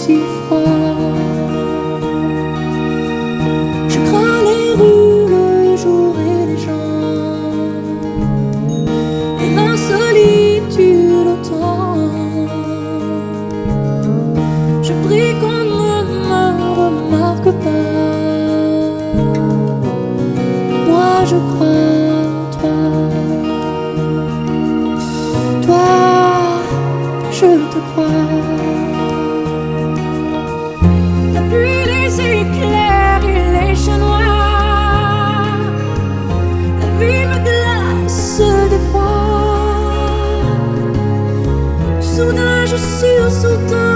si froid. Je crains les rues, le jour et les gens, et ma solitude autant. Je prie qu'on ne me remarque pas. Moi je crois en toi. Toi, je te crois. La pluie, les éclairs et les chats noirs, la vie me glace d'effroi. Soudain je suis soudain